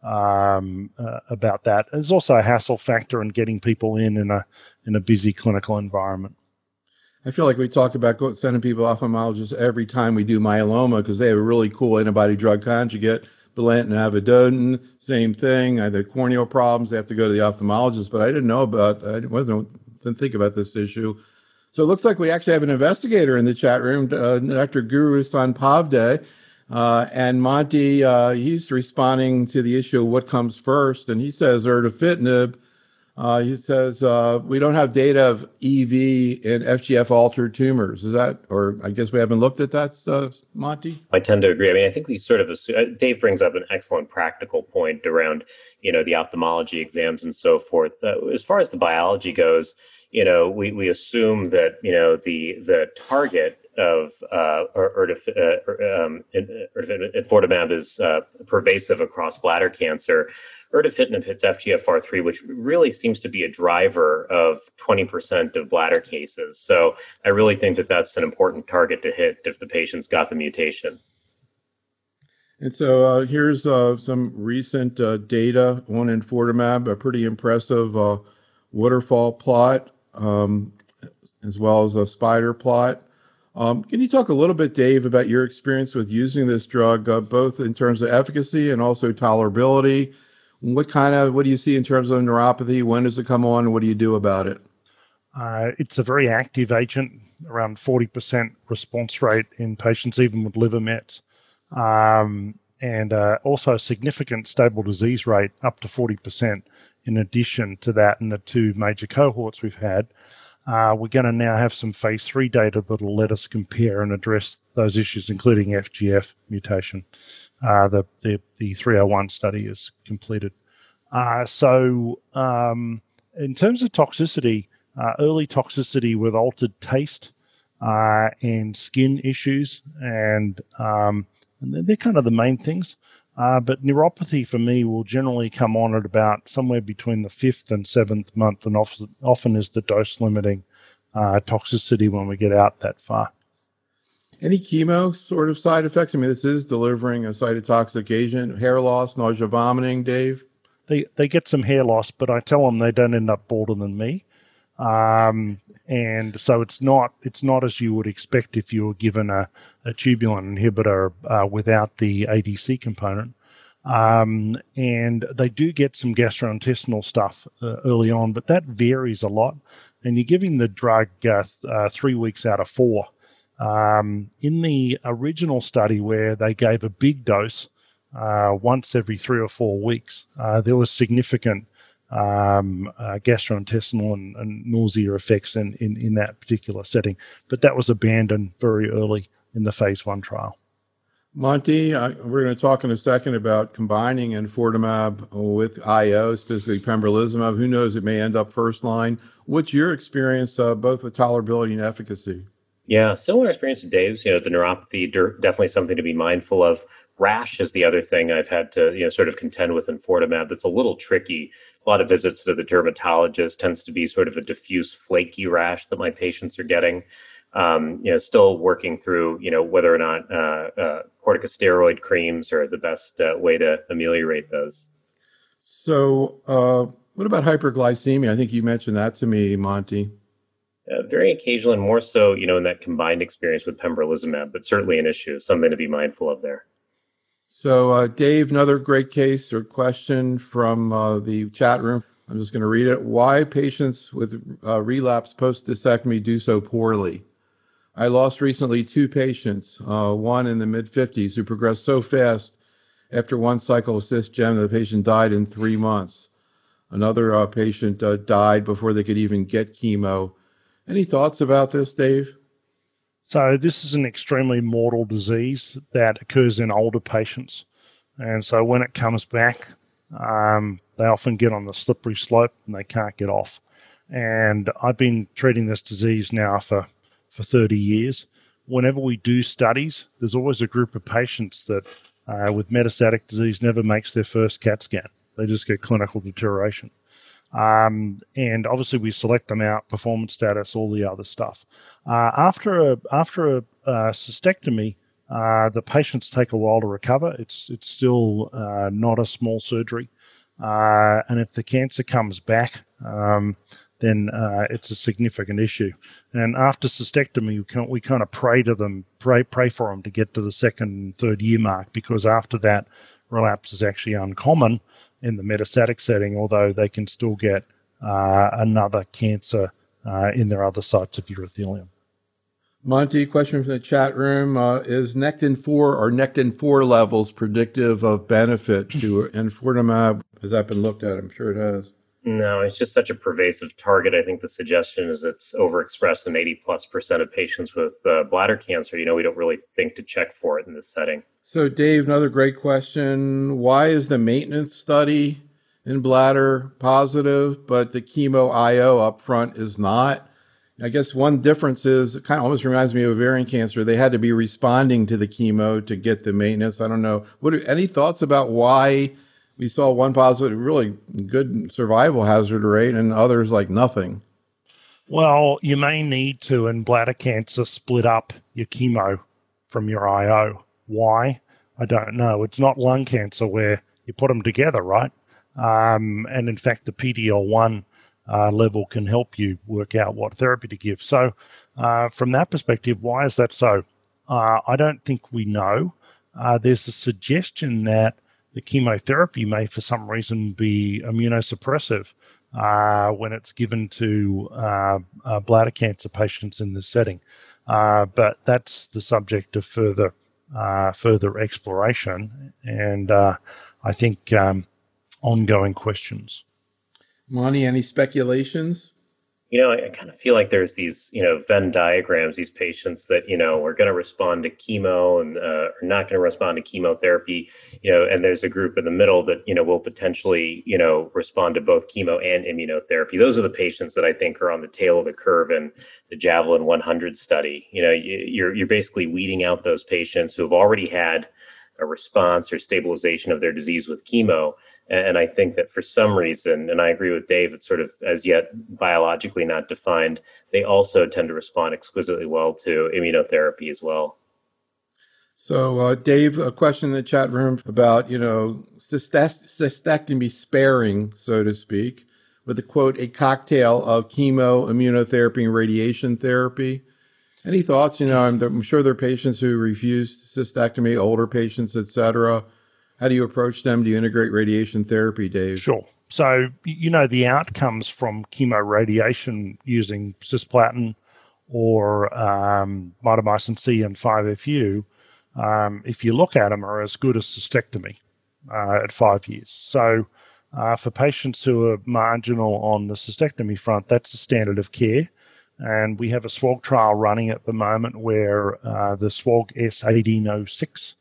that. There's also a hassle factor in getting people in a busy clinical environment. I feel like we talk about sending people off ophthalmologists every time we do myeloma because they have a really cool antibody drug conjugate, Belantin and Avidotin, same thing. I had corneal problems, they have to go to the ophthalmologist, but I didn't know about, didn't think about this issue. So it looks like we actually have an investigator in the chat room, Dr. Guru Sanpavde. And Monty, he's responding to the issue of what comes first, and he says erdafitinib. He says we don't have data of EV in FGF altered tumors. Is that, or I guess we haven't looked at that, Monty? I tend to agree. I mean, I think we sort of assume, Dave brings up an excellent practical point around, the ophthalmology exams and so forth. As far as the biology goes, we assume that, the target of enfortumab is pervasive across bladder cancer. Erdafitinib hits FGFR3, which really seems to be a driver of 20% of bladder cases. So I really think that that's an important target to hit if the patient's got the mutation. And so here's some recent data on enfortumab, a pretty impressive waterfall plot, as well as a spider plot. Can you talk a little bit, Dave, about your experience with using this drug, both in terms of efficacy and also tolerability? What do you see in terms of neuropathy? When does it come on? And what do you do about it? It's a very active agent, around 40% response rate in patients, even with liver mets. And also a significant stable disease rate, up to 40%. In addition to that, in the two major cohorts we've had, we're going to now have some phase 3 data that will let us compare and address those issues, including FGF mutation. The 301 study is completed. So in terms of toxicity, early toxicity with altered taste and skin issues, and they're kind of the main things. But neuropathy for me will generally come on at about somewhere between the 5th and 7th month, and often is the dose limiting toxicity when we get out that far. Any chemo sort of side effects? I mean, this is delivering a cytotoxic agent. Hair loss, nausea, vomiting, Dave? They get some hair loss, but I tell them they don't end up balder than me. And so it's not as you would expect if you were given a tubulin inhibitor without the ADC component. And they do get some gastrointestinal stuff early on, but that varies a lot. And you're giving the drug 3 weeks out of 4. In the original study where they gave a big dose once every 3 or 4 weeks, there was significant gastrointestinal and nausea effects in that particular setting. But that was abandoned very early in the phase 1 trial. Monty, we're going to talk in a second about combining enfortumab with IO, specifically pembrolizumab. Who knows, it may end up first line. What's your experience both with tolerability and efficacy? Yeah, similar experience to Dave's. The neuropathy, definitely something to be mindful of. Rash is the other thing I've had to, sort of contend with enfortumab. That's a little tricky. A lot of visits to the dermatologist tends to be sort of a diffuse, flaky rash that my patients are getting. Still working through, whether or not corticosteroid creams are the best way to ameliorate those. So, what about hyperglycemia? I think you mentioned that to me, Monty. Very occasionally, more so, in that combined experience with pembrolizumab, but certainly an issue, something to be mindful of there. So, Dave, another great case or question from the chat room. I'm just going to read it. Why patients with relapse post-cystectomy do so poorly? I lost recently 2 patients, one in the mid-50s who progressed so fast after 1 cycle of cisgem, the patient died in 3 months. Another patient died before they could even get chemo. Any thoughts about this, Dave? So this is an extremely mortal disease that occurs in older patients. And so when it comes back, they often get on the slippery slope and they can't get off. And I've been treating this disease now for 30 years. Whenever we do studies, there's always a group of patients that with metastatic disease never makes their first CAT scan. They just get clinical deterioration. And obviously we select them out, performance status, all the other stuff. After a cystectomy, the patients take a while to recover. It's still not a small surgery. And if the cancer comes back, then it's a significant issue. And after cystectomy, we kind of pray for them to get to the 2nd and 3rd year mark, because after that, relapse is actually uncommon in the metastatic setting, although they can still get another cancer in their other sites of urothelium. Monty, question from the chat room. Is Nectin-4 or Nectin-4 levels predictive of benefit to enfortumab? Has that been looked at? I'm sure it has. No, it's just such a pervasive target. I think the suggestion is it's overexpressed in 80+% of patients with bladder cancer. We don't really think to check for it in this setting. So, Dave, another great question. Why is the maintenance study in bladder positive, but the chemo IO up front is not? I guess one difference is, it kind of almost reminds me of ovarian cancer. They had to be responding to the chemo to get the maintenance. I don't know. Any thoughts about why we saw one positive, really good survival hazard rate, and others like nothing? Well, you may need to, in bladder cancer, split up your chemo from your IO. Why? I don't know. It's not lung cancer where you put them together, right? And in fact, the PD-L1 level can help you work out what therapy to give. So from that perspective, why is that so? I don't think we know. There's a suggestion that the chemotherapy may, for some reason, be immunosuppressive when it's given to bladder cancer patients in this setting. But that's the subject of further exploration and I think ongoing questions. Monty, any speculations? I kind of feel like there's these, Venn diagrams, these patients that, are going to respond to chemo and are not going to respond to chemotherapy, and there's a group in the middle that, will potentially, respond to both chemo and immunotherapy. Those are the patients that I think are on the tail of the curve in the Javelin 100 study. You're basically weeding out those patients who have already had a response or stabilization of their disease with chemo. And I think that for some reason, and I agree with Dave, it's sort of as yet biologically not defined, they also tend to respond exquisitely well to immunotherapy as well. So, Dave, a question in the chat room about, cystectomy sparing, so to speak, with a quote, a cocktail of chemo, immunotherapy, and radiation therapy. Any thoughts? I'm sure there are patients who refuse cystectomy, older patients, et cetera. How do you approach them? Do you integrate radiation therapy, Dave? Sure. So, the outcomes from chemoradiation using cisplatin or mitomycin C and 5-FU, if you look at them, are as good as cystectomy at 5 years. So, for patients who are marginal on the cystectomy front, that's the standard of care. And we have a SWOG trial running at the moment where the SWOG S1806,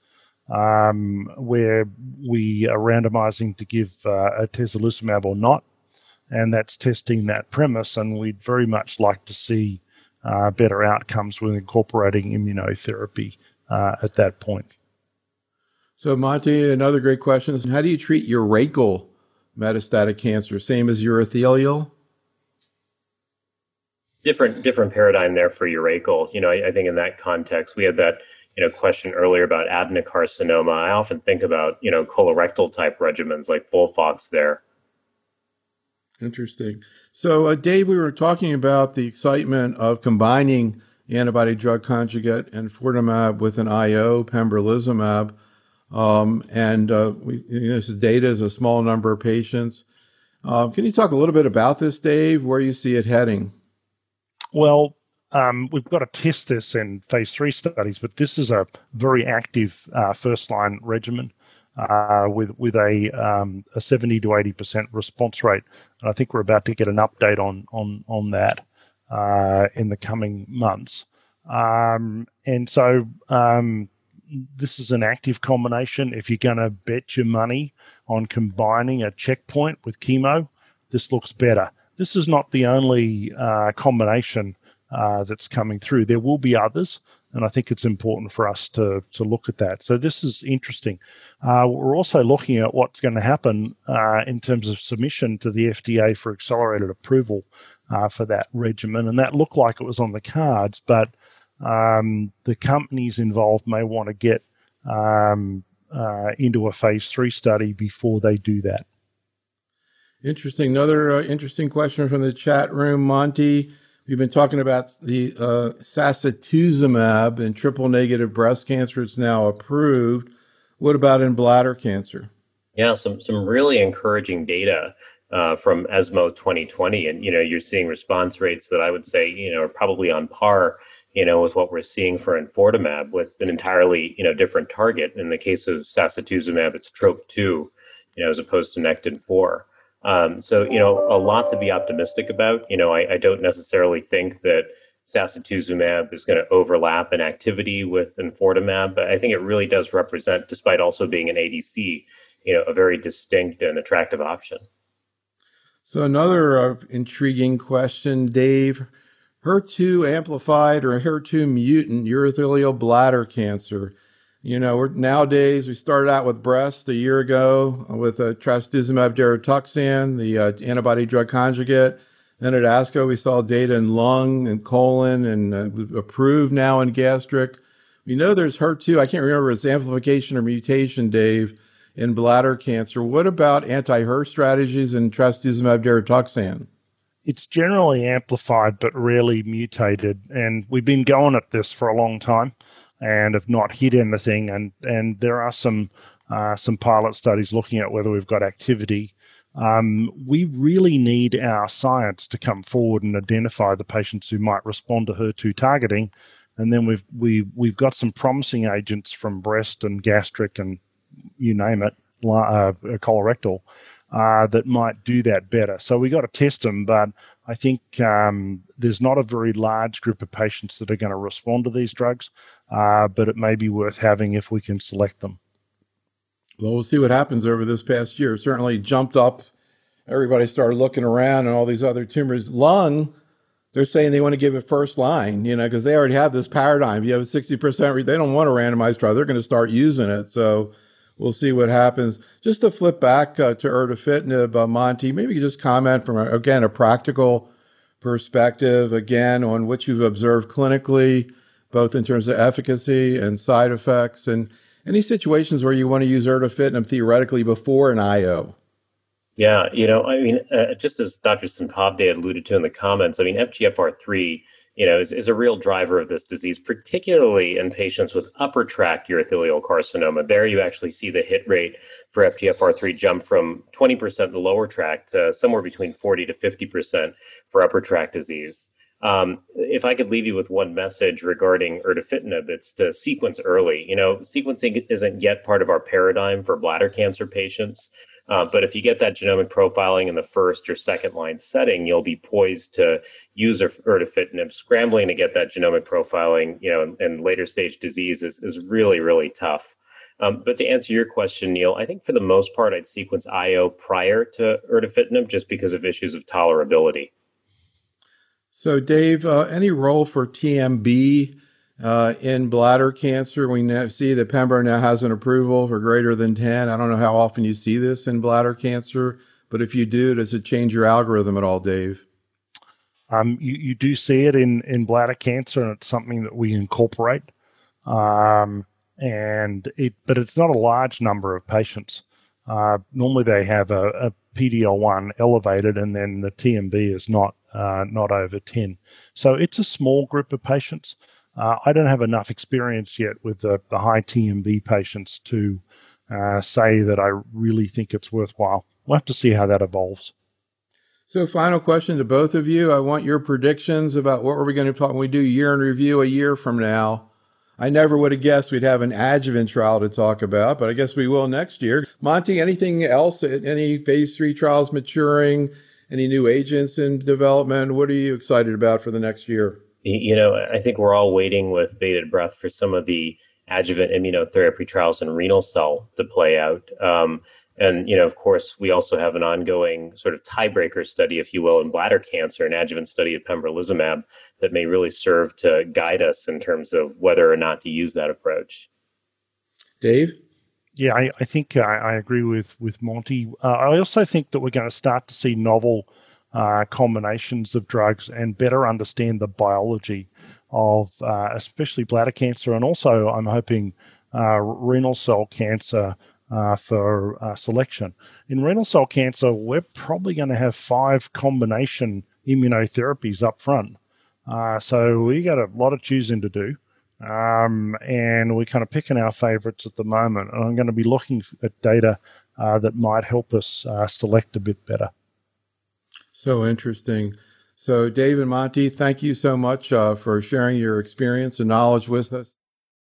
where we are randomizing to give atezolizumab or not. And that's testing that premise. And we'd very much like to see better outcomes with incorporating immunotherapy at that point. So, Monty, another great question is, how do you treat urachal metastatic cancer? Same as urothelial? different paradigm there for urachal. I think in that context, we had that question earlier about adenocarcinoma. I often think about colorectal type regimens like FOLFOX there. Interesting. So, Dave, we were talking about the excitement of combining antibody drug conjugate enfortumab with an IO, pembrolizumab. This data is a small number of patients. Can you talk a little bit about this, Dave, where you see it heading? Well, we've got to test this in phase 3 studies, but this is a very active first-line regimen with a 70 to 80% response rate. And I think we're about to get an update on that in the coming months. This is an active combination. If you're going to bet your money on combining a checkpoint with chemo, this looks better. This is not the only combination that's coming through. There will be others, and I think it's important for us to look at that. So this is interesting. We're also looking at what's going to happen in terms of submission to the FDA for accelerated approval for that regimen, and that looked like it was on the cards, but the companies involved may want to get into a phase 3 study before they do that. Interesting. Another interesting question from the chat room, Monty. We've been talking about the sacituzumab in triple-negative breast cancer. It's now approved. What about in bladder cancer? Yeah, some really encouraging data from ESMO 2020, and you're seeing response rates that I would say are probably on par with what we're seeing for enfortumab, with an entirely different target. In the case of sacituzumab, it's TROP2, as opposed to Nectin-4. So, a lot to be optimistic about. I don't necessarily think that sacituzumab is going to overlap in activity with enfortumab, but I think it really does represent, despite also being an ADC, a very distinct and attractive option. So another intriguing question, Dave. HER2 amplified or HER2 mutant urothelial bladder cancer. Nowadays, we started out with breast a year ago with trastuzumab deruxtecan, the antibody drug conjugate. Then at ASCO, we saw data in lung and colon and approved now in gastric. We know there's HER2. I can't remember if it's amplification or mutation, Dave, in bladder cancer. What about anti-HER strategies in trastuzumab deruxtecan? It's generally amplified but rarely mutated, and we've been going at this for a long time and have not hit anything. And there are some pilot studies looking at whether we've got activity. We really need our science to come forward and identify the patients who might respond to HER2 targeting, and then we've got some promising agents from breast and gastric and you name it, colorectal, that might do that better. So we got to test them, but I think there's not a very large group of patients that are going to respond to these drugs, but it may be worth having if we can select them. Well, we'll see what happens over this past year. It certainly jumped up. Everybody started looking around and all these other tumors. Lung, they're saying they want to give it first line, because they already have this paradigm. If you have a 60%, they don't want a randomized trial. They're going to start using it. So we'll see what happens. Just to flip back to erdafitinib, Monty, maybe you could just comment from, a practical perspective, again, on what you've observed clinically, both in terms of efficacy and side effects, and any situations where you want to use erdafitinib theoretically before an IO. Yeah, just as Dr. Senpavde alluded to in the comments, FGFR3, is a real driver of this disease, particularly in patients with upper tract urothelial carcinoma. There you actually see the hit rate for FGFR3 jump from 20% in the lower tract to somewhere between 40 to 50% for upper tract disease. If I could leave you with one message regarding erdafitinib, it's to sequence early. Sequencing isn't yet part of our paradigm for bladder cancer patients. But if you get that genomic profiling in the first or second line setting, you'll be poised to use erdafitinib. Scrambling to get that genomic profiling, in later stage disease is really, really tough. But to answer your question, Neil, I think for the most part, I'd sequence IO prior to erdafitinib just because of issues of tolerability. So, Dave, any role for TMB in bladder cancer? We now see that Pembro now has an approval for greater than 10. I don't know how often you see this in bladder cancer, but if you do, does it change your algorithm at all, Dave? You do see it in bladder cancer, and it's something that we incorporate. But it's not a large number of patients. Normally they have a PD-L1 elevated, and then the TMB is not over 10. So it's a small group of patients. I don't have enough experience yet with the high TMB patients to say that I really think it's worthwhile. We'll have to see how that evolves. So final question to both of you. I want your predictions about what we're going to talk when we do year in review a year from now. I never would have guessed we'd have an adjuvant trial to talk about, but I guess we will next year. Monty, anything else? Any phase 3 trials maturing? Any new agents in development? What are you excited about for the next year? I think we're all waiting with bated breath for some of the adjuvant immunotherapy trials in renal cell to play out. And, of course, we also have an ongoing sort of tiebreaker study, if you will, in bladder cancer, an adjuvant study of pembrolizumab that may really serve to guide us in terms of whether or not to use that approach. Dave? Yeah, I think I agree with Monty. I also think that we're going to start to see novel combinations of drugs and better understand the biology of especially bladder cancer, and also I'm hoping renal cell cancer for selection. In renal cell cancer, we're probably going to have 5 combination immunotherapies up front. So we got a lot of choosing to do. And we're kind of picking our favorites at the moment. And I'm going to be looking at data that might help us select a bit better. So interesting. So Dave and Monty, thank you so much for sharing your experience and knowledge with us.